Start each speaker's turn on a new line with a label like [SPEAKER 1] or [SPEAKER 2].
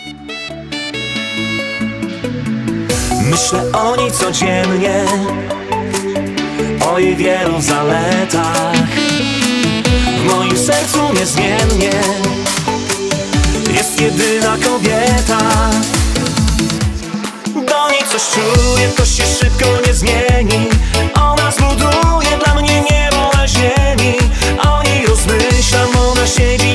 [SPEAKER 1] Myślę o niej codziennie, o jej wielu zaletach. W moim sercu niezmiennie jest jedyna kobieta. Do niej coś czuję, to się szybko nie zmieni. Ona zbuduje dla mnie niebo na ziemi. O niej rozmyślam, ona siedzi